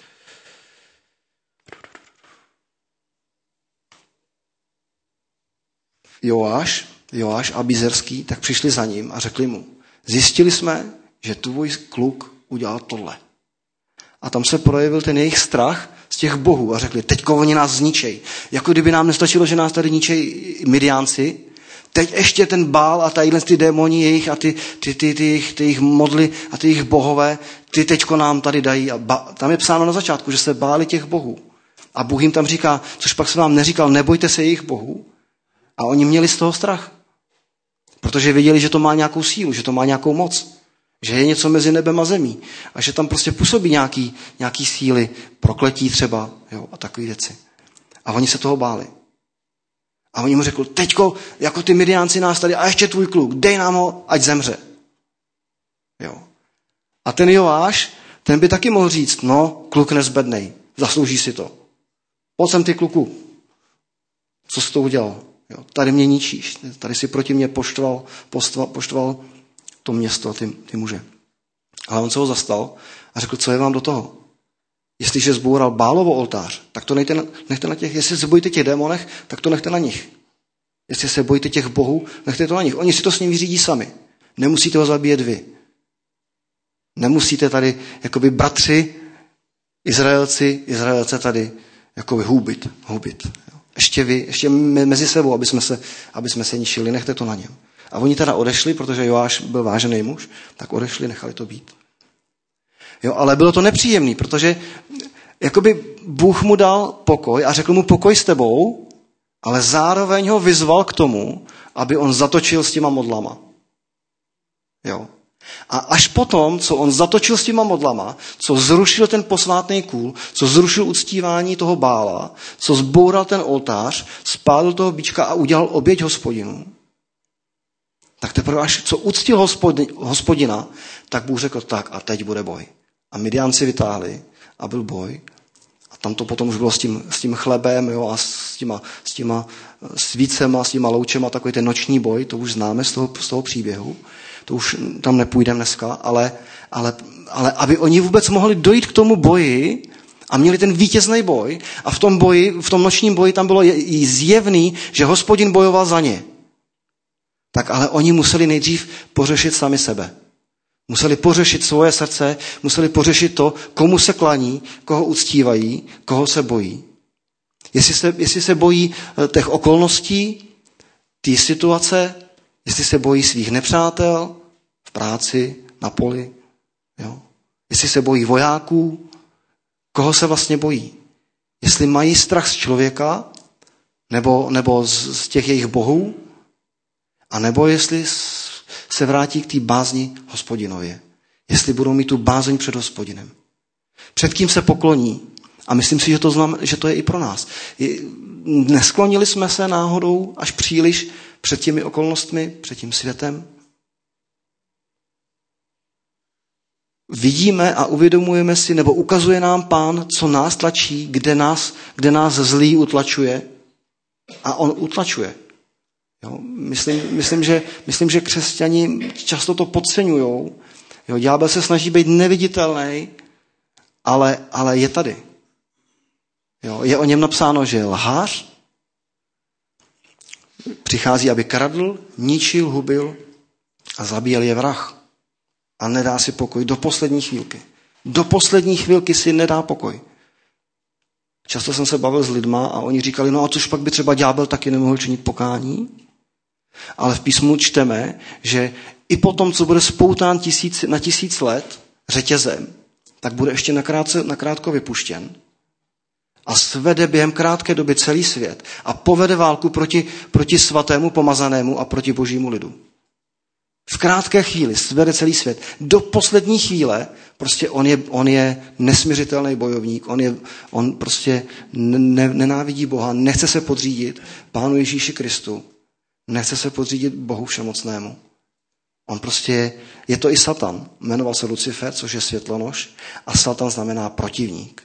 Joáš, Joáš Abizerský, tak přišli za ním a řekli mu, zjistili jsme, že tvůj kluk udělal tohle. A tam se projevil ten jejich strach z těch bohů a řekli, teďko oni nás zničej. Jako kdyby nám nestačilo, že nás tady ničej Midiánci, teď ještě ten Bál a tadyhle ty démoni jejich a ty, ty, ty, ty, jejich, ty jejich modly a ty jejich bohové, ty teďko nám tady dají. A ba, tam je psáno na začátku, že se báli těch bohů. A Bůh jim tam říká, což pak se vám neříkal, nebojte se jejich bohů. A oni měli z toho strach. Protože věděli, že to má nějakou sílu, že to má nějakou moc. Že je něco mezi nebem a zemí. A že tam prostě působí nějaký, nějaký síly, prokletí třeba, jo, a takové věci. A oni se toho báli. A oni mu řekli, teďko, jako ty Midiánci nás tady, a ještě tvůj kluk, dej nám ho, ať zemře. Jo. A ten Joáš, ten by taky mohl říct, no, kluk nezbednej, zaslouží si to. Pojď sem ty kluku. Co jsi to udělal? Jo, tady mě ničíš, tady si proti mě poštval, poštval, poštval to město a ty, ty muže. Ale on se ho zastal a řekl, co je vám do toho? Jestliže zboural Bálovo oltář, tak to nechte na, nechte na těch, jestli se bojíte těch démonech, tak to nechte na nich. Jestli se bojíte těch bohů, nechte to na nich. Oni si to s ním vyřídí sami. Nemusíte ho zabíjet vy. Nemusíte tady, jakoby bratři, Izraelci, Izraelce tady, jakoby hubit, hubit. Ještě vy, ještě mezi sebou, aby jsme se, aby jsme se ničili, nechte to na něm. A oni teda odešli, protože Joáš byl vážený muž, tak odešli, nechali to být. Jo, ale bylo to nepříjemný, protože jakoby Bůh mu dal pokoj a řekl mu pokoj s tebou, ale zároveň ho vyzval k tomu, aby on zatočil s těma modlama. Jo. A až potom, co on zatočil s těma modlama, co zrušil ten posvátný kůl, co zrušil uctívání toho Bála, co zboural ten oltář, spálil toho bička a udělal oběť Hospodinu, tak teprve až co uctil Hospodina, tak Bůh řekl tak a teď bude boj. A Midianci vytáhli a byl boj. A tam to potom už bylo s tím, s tím chlebem, jo, a s těma, s těma svícema, s těma loučema, takový ten noční boj, to už známe z toho, z toho příběhu. To už tam nepůjdeme dneska, ale, ale, ale aby oni vůbec mohli dojít k tomu boji a měli ten vítězný boj a v tom boji, v tom nočním boji tam bylo zjevný, že Hospodin bojoval za ně. Tak ale oni museli nejdřív pořešit sami sebe. Museli pořešit svoje srdce, museli pořešit to, komu se klaní, koho uctívají, koho se bojí. Jestli se, jestli se bojí těch okolností, té situace, jestli se bojí svých nepřátel v práci, na poli, jo? Jestli se bojí vojáků, koho se vlastně bojí. Jestli mají strach z člověka, nebo, nebo z, z těch jejich bohů, a nebo jestli se vrátí k té bázni Hospodinově. Jestli budou mít tu bázeň před Hospodinem. Před kým se pokloní. A myslím si, že to, znam, že to je i pro nás. Nesklonili jsme se náhodou až příliš před těmi okolnostmi, před tím světem? Vidíme a uvědomujeme si, nebo ukazuje nám Pán, co nás tlačí, kde nás, kde nás zlý utlačuje. A on utlačuje. Jo, myslím, myslím, že, myslím, že křesťani často to podceňujou. Jo, ďábel se snaží být neviditelný, ale, ale je tady. Jo, je o něm napsáno, že je lhář, přichází, aby kradl, ničil, hubil a zabíjel je vrah. A nedá si pokoj do poslední chvílky. Do poslední chvílky si nedá pokoj. Často jsem se bavil s lidma a oni říkali, no a což pak by třeba ďábel taky nemohl činit pokání? Ale v písmu čteme, že i potom, co bude spoután tisíc, na tisíc let řetězem, tak bude ještě nakrátce, nakrátko vypuštěn a svede během krátké doby celý svět a povede válku proti, proti svatému pomazanému a proti božímu lidu. V krátké chvíli svede celý svět. Do poslední chvíle prostě on je, on je nesmiřitelný bojovník, on, je, on prostě ne, nenávidí Boha, nechce se podřídit Pánu Ježíši Kristu, nechce se podřídit Bohu všemocnému. On prostě je, je to i Satan. Jmenoval se Lucifer, což je světlonož, a Satan znamená protivník.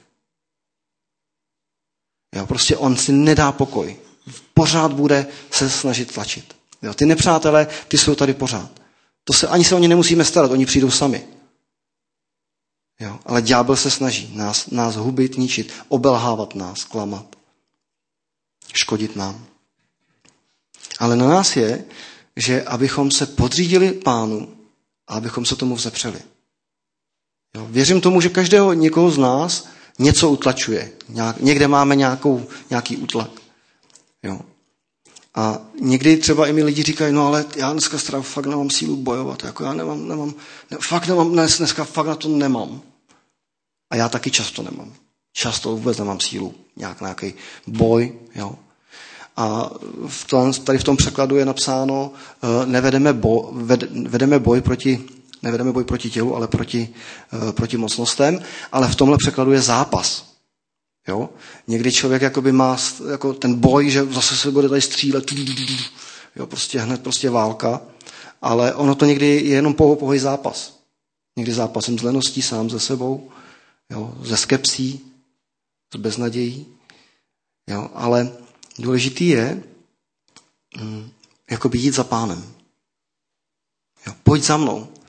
Jo, prostě on si nedá pokoj. Pořád bude se snažit tlačit. Jo, ty nepřátelé, ty jsou tady pořád. To se, ani se o ně nemusíme starat, oni přijdou sami. Jo, ale ďábel se snaží nás, nás hubit, ničit, obelhávat nás, klamat, škodit nám. Ale na nás je, že abychom se podřídili Pánu a abychom se tomu vzepřeli. Jo, věřím tomu, že každého někoho z nás něco utlačuje. Nějak, někde máme nějakou, nějaký útlak. Jo. A někdy třeba i mi lidi říkají, no ale já dneska strávám, fakt nemám sílu bojovat. Jako já nemám, nemám, ne, fakt nemám, dnes, dneska fakt na to nemám. A já taky často nemám. Často vůbec nemám sílu. Nějak nějaký boj. Jo. A v tom, tady v tom překladu je napsáno, nevedeme boj, ved, vedeme boj proti, nevedeme boj proti tělu, ale proti, proti mocnostem. Ale v tomhle překladu je zápas. Jo? Někdy člověk jakoby má jako ten boj, že zase se bude tady střílet, jo, prostě hned prostě válka, ale ono to někdy je jenom pouhý zápas. Někdy zápasem s leností sám ze sebou, jo, ze skepsí, s beznadějí, jo, ale důležitý je hm, jakoby jít za Pánem. Jo, pojď za mnou.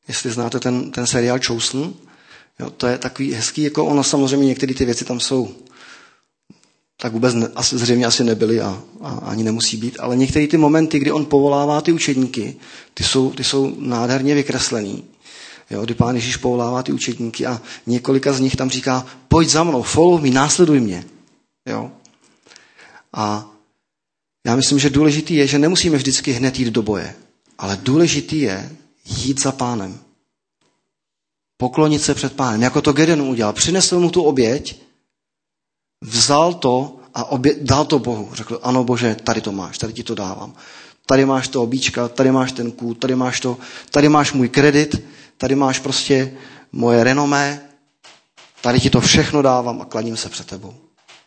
Jestli znáte ten, ten seriál Chosen, jo, to je takový hezký, jako ono samozřejmě některé ty věci tam jsou. Tak vůbec ne, asi, zřejmě asi nebyly a, a ani nemusí být, ale některé ty momenty, kdy on povolává ty učedníky, ty jsou, ty jsou nádherně vykreslený. Jo, kdy Pán Ježíš povolává ty učedníky a několika z nich tam říká, pojď za mnou, follow me, následuj mě. Jo. A já myslím, že důležitý je, že nemusíme vždycky hned jít do boje, ale důležitý je jít za Pánem. Poklonit se před Pánem, jako to Gedeon udělal. Přinesl mu tu oběť, vzal to a obě, dal to Bohu. Řekl, ano Bože, tady to máš, tady ti to dávám. Tady máš to obíčka, tady máš ten kůl, tady máš to, tady máš můj kredit, tady máš prostě moje renomé, tady ti to všechno dávám a klaním se před tebou.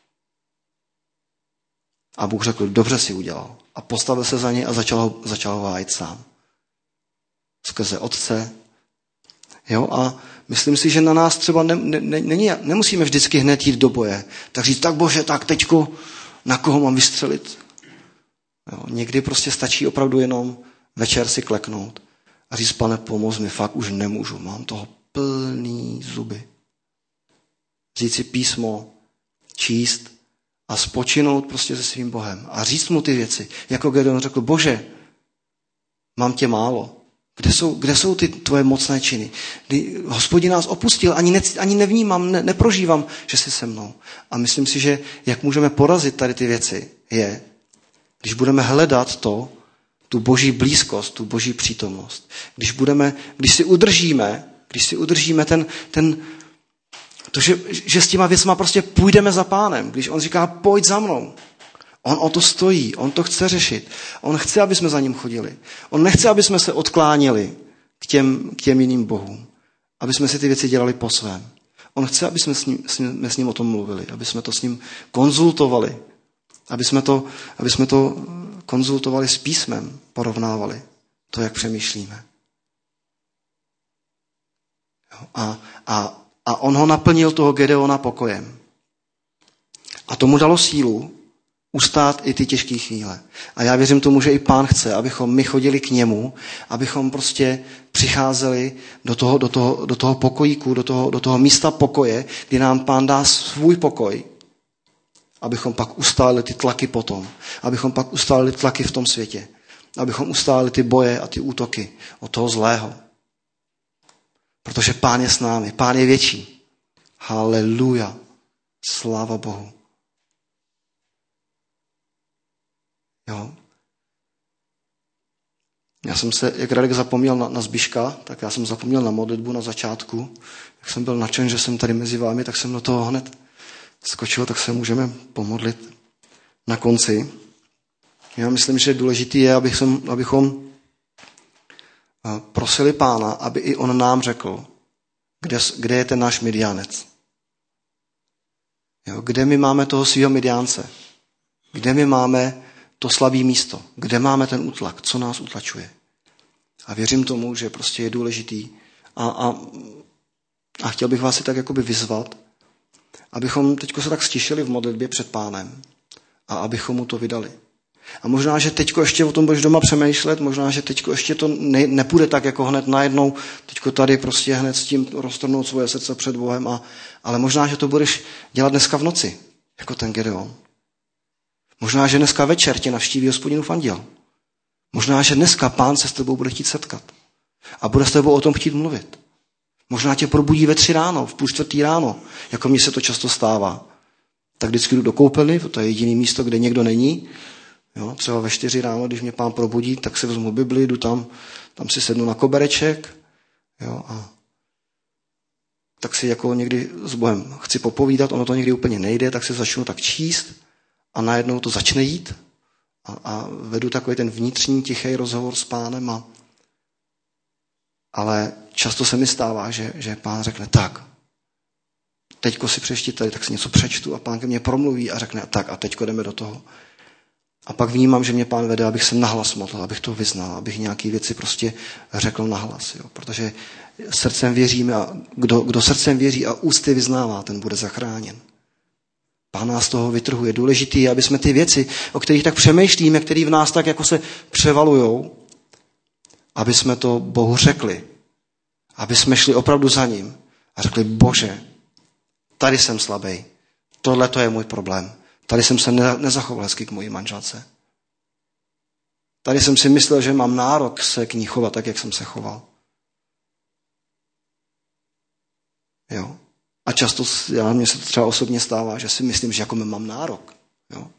A Bůh řekl, dobře si udělal. A postavil se za něj a začal ho, začal ho hájit sám. Skrze Otce. Jo, a myslím si, že na nás třeba ne, ne, ne, není, nemusíme vždycky hned jít do boje. Tak říct, tak Bože, tak teďko, na koho mám vystřelit? Jo, někdy prostě stačí opravdu jenom večer si kleknout a říct, Pane, pomoz mi, fakt už nemůžu, mám toho plný zuby. Vzít si písmo, číst a spočinout prostě se svým Bohem a říct mu ty věci. Jako Gedeon řekl, Bože, mám tě málo. Kde jsou, kde jsou ty tvoje mocné činy? Kdy Hospodin nás opustil, ani, ne, ani nevnímám, ne, neprožívám, že jsi se mnou. A myslím si, že jak můžeme porazit tady ty věci, je, když budeme hledat to, tu boží blízkost, tu boží přítomnost. Když budeme, když si udržíme, když si udržíme ten, ten to, že, že s těma věcma prostě půjdeme za Pánem. Když on říká, pojď za mnou. On o to stojí, on to chce řešit. On chce, aby jsme za ním chodili. On nechce, aby jsme se odklánili k těm, k těm jiným bohům. Aby jsme si ty věci dělali po svém. On chce, aby jsme s ním, jsme s ním o tom mluvili. Aby jsme to s ním konzultovali. Aby jsme to, aby jsme to konzultovali s písmem. Porovnávali to, jak přemýšlíme. A, a, a on ho naplnil toho Gedeona pokojem. A tomu dalo sílu ustát i ty těžké chvíle. A já věřím tomu, že i Pán chce, abychom my chodili k němu, abychom prostě přicházeli do toho, do toho, do toho pokojíku, do toho, do toho místa pokoje, kdy nám Pán dá svůj pokoj, abychom pak ustálili ty tlaky potom, abychom pak ustálili tlaky v tom světě, abychom ustálili ty boje a ty útoky od toho zlého. Protože Pán je s námi, Pán je větší. Haleluja. Sláva Bohu. Jo. Já jsem se, jak Radek zapomněl na, na Zbiška, tak já jsem zapomněl na modlitbu na začátku. Jak jsem byl nadšen, že jsem tady mezi vámi, tak jsem do toho hned skočil, tak se můžeme pomodlit na konci. Já myslím, že důležitý je, abychom, abychom prosili Pána, aby i on nám řekl, kde, kde je ten náš Midianec. Jo, kde my máme toho svého Midiánce. Kde my máme to slabé místo. Kde máme ten útlak. Co nás utlačuje. A věřím tomu, že prostě je důležitý. A, a, a chtěl bych vás i tak jakoby vyzvat, abychom teďko se tak stišili v modlitbě před Pánem. A abychom mu to vydali. A možná, že teďko ještě o tom budeš doma přemýšlet, možná, že teďko ještě to ne, nepůjde tak jako hned najednou, teďko tady prostě hned s tím roztrhnout svoje srdce před Bohem, a, ale možná, že to budeš dělat dneska v noci, jako ten Gedeon. Možná, že dneska večer tě navštíví Hospodinův anděl. Možná, že dneska Pán se s tebou bude chtít setkat a bude s tebou o tom chtít mluvit. Možná tě probudí ve tři ráno, v půl čtvrtý ráno, jako mně se to často stává. Tak vždycky jdu do koupelny, to je jediné místo, kde někdo není. Jo, třeba ve čtyři ráno, když mě Pán probudí, tak si vezmu Bibli, jdu tam, tam si sednu na kobereček, jo, a tak si jako někdy s Bohem chci popovídat, ono to někdy úplně nejde, tak si začnu tak číst a najednou to začne jít a, a vedu takový ten vnitřní tichý rozhovor s Pánem. A, ale často se mi stává, že, že Pán řekne tak, teďko si přečti tady, tak si něco přečtu a Pán ke mně promluví a řekne tak a teďko jdeme do toho. A pak vnímám, že mě Pán vede, abych se nahlas modlil, abych to vyznal, abych nějaké věci prostě řekl nahlas. Jo? Protože srdcem věříme a kdo, kdo srdcem věří a ústy vyznává, ten bude zachráněn. Pán nás toho vytrhuje. Důležitý je, aby jsme ty věci, o kterých tak přemýšlíme, které v nás tak jako se převalujou, aby jsme to Bohu řekli. Aby jsme šli opravdu za ním a řekli, Bože, tady jsem slabý, tohle to je můj problém, tady jsem se nezachoval hezky k mojí manželce. Tady jsem si myslel, že mám nárok se k ní chovat tak, jak jsem se choval. Jo. A často já, mně se to třeba osobně stává, že si myslím, že jako mám nárok. Jo.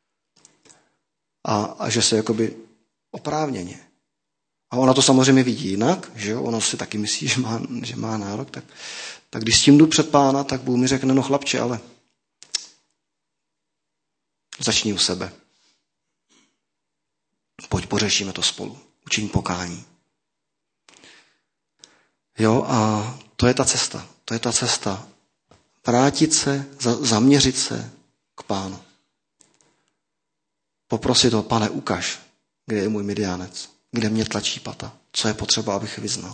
A, a že se jakoby oprávněně. A ona to samozřejmě vidí jinak, že jo, ono si taky myslí, že má, že má nárok, tak, tak když s tím jdu před Pána, tak Bůh mi řekne, no chlapče, ale začni u sebe. Pojď, pořešíme to spolu. Učiň pokání. Jo, a to je ta cesta. To je ta cesta. Vrátit se, zaměřit se k Pánu. Poprosit ho, Pane, ukaž, kde je můj Midianec, kde mě tlačí pata, co je potřeba, abych vyznal.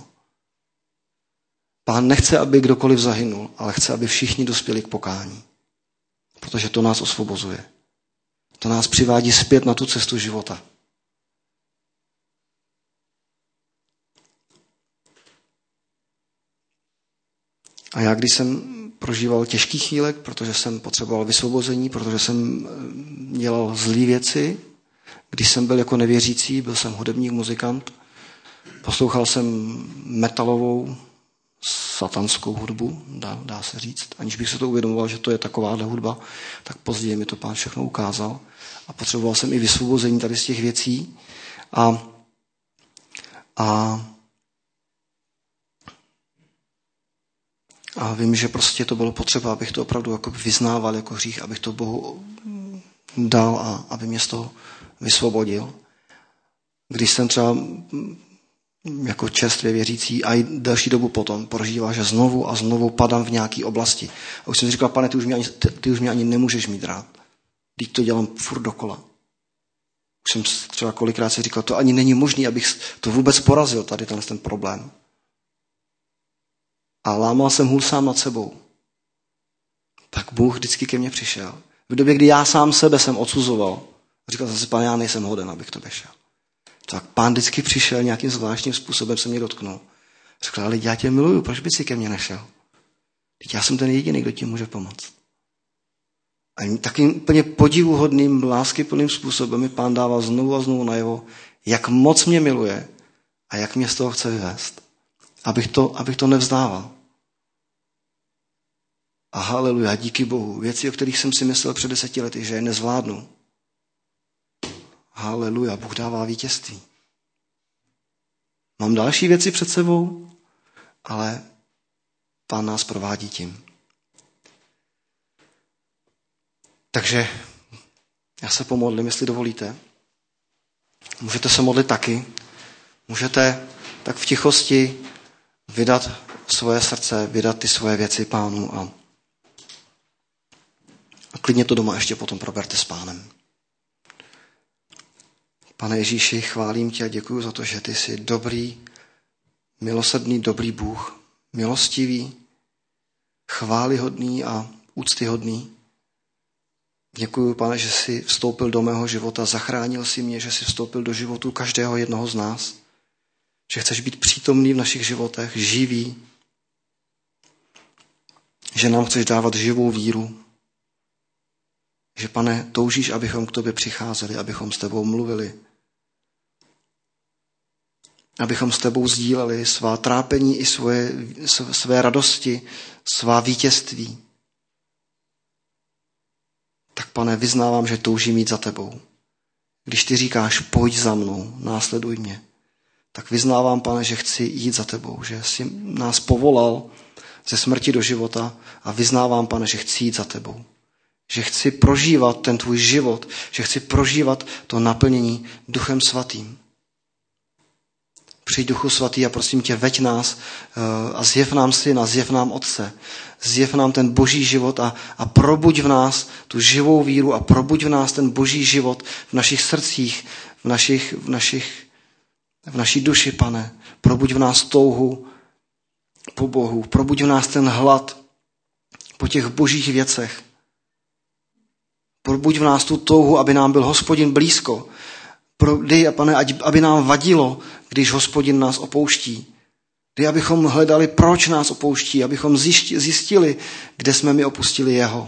Pán nechce, aby kdokoliv zahynul, ale chce, aby všichni dospěli k pokání. Protože to nás osvobozuje. To nás přivádí zpět na tu cestu života. A já, když jsem prožíval těžký chvílek, protože jsem potřeboval vysvobození, protože jsem dělal zlý věci, když jsem byl jako nevěřící, byl jsem hudebník, muzikant, poslouchal jsem metalovou, satanskou hudbu, dá, dá se říct, aniž bych se to uvědomoval, že to je takováhle hudba, tak později mi to Pán všechno ukázal. A potřeboval jsem i vysvobození tady z těch věcí. A, a A vím, že prostě to bylo potřeba, abych to opravdu jako vyznával jako hřích, abych to Bohu dal a aby mě z toho vysvobodil. Když jsem třeba jako čerstvě věřící a i delší dobu potom prožíval, že znovu a znovu padám v nějaké oblasti. A už jsem si říkal, Pane, ty už mě ani, ty, ty už mě ani nemůžeš mít rád. Teď to dělám furt dokola. Už jsem třeba kolikrát si říkal, to ani není možné, abych to vůbec porazil, tady ten, ten problém. A lámal jsem hůl sám nad sebou. Tak Bůh vždycky ke mně přišel. V době, kdy já sám sebe jsem odsuzoval, říkal jsem si, Pane, já nejsem hoden, abych to šel. Tak Pán vždycky přišel nějakým zvláštním způsobem, se mě dotknul. Řekl, ale já tě miluju, proč by si ke mně nešel? Teď já jsem ten jediný, kdo ti může pomoct. A takým úplně podivuhodným, láskyplným způsobem mi Pán dával znovu a znovu najevo, jak moc mě miluje a jak mě z toho chce vyvést. Abych to, abych to nevzdával. A haleluja, díky Bohu. Věci, o kterých jsem si myslel před deseti lety, že je nezvládnu. Haleluja, Bůh dává vítězství. Mám další věci před sebou, ale Pán nás provádí tím. Takže já se pomodlím, jestli dovolíte. Můžete se modlit taky. Můžete tak v tichosti vydat svoje srdce, vydat ty svoje věci Pánu a, a klidně to doma ještě potom proberte s Pánem. Pane Ježíši, chválím tě a děkuji za to, že ty jsi dobrý, milosrdný, dobrý Bůh, milostivý, chválihodný a úctyhodný. Děkuji, Pane, že jsi vstoupil do mého života, zachránil jsi mě, že jsi vstoupil do životu každého jednoho z nás, že chceš být přítomný v našich životech, živý, že nám chceš dávat živou víru, že, Pane, toužíš, abychom k tobě přicházeli, abychom s tebou mluvili, abychom s tebou sdíleli svá trápení i svoje, své radosti, svá vítězství. Tak, Pane, vyznávám, že toužím jít za tebou. Když ty říkáš, pojď za mnou, následuj mě, tak vyznávám, Pane, že chci jít za tebou, že jsi nás povolal ze smrti do života a vyznávám, Pane, že chci jít za tebou. Že chci prožívat ten tvůj život, že chci prožívat to naplnění Duchem Svatým. Přijď, Duchu Svatý, a prosím tě, veď nás a zjev nám Syna, zjev nám Otce, zjev nám ten boží život a, a probuď v nás tu živou víru a probuď v nás ten boží život v našich srdcích, v, našich, v, našich, v naší duši, Pane. Probuď v nás touhu po Bohu, probuď v nás ten hlad po těch božích věcech. Probuď v nás tu touhu, aby nám byl Hospodin blízko. Dej, Pane, aby nám vadilo, když Hospodin nás opouští. Dej, abychom hledali, proč nás opouští, abychom zjistili, kde jsme my opustili jeho.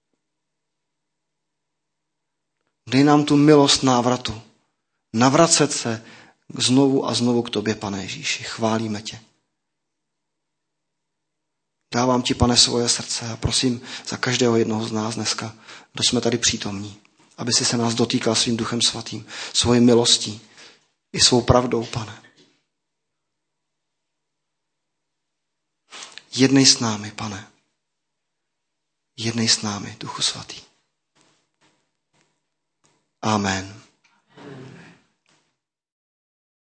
Dej nám tu milost návratu. Navracet se znovu a znovu k tobě, Pane Ježíši. Chválíme tě. Dávám ti, Pane, svoje srdce a prosím za každého jednoho z nás dneska, kdo jsme tady přítomní, aby si se nás dotýkal svým Duchem Svatým, svojí milostí i svou pravdou, Pane. Jednej s námi, Pane. Jednej s námi, Duchu Svatý. Amen.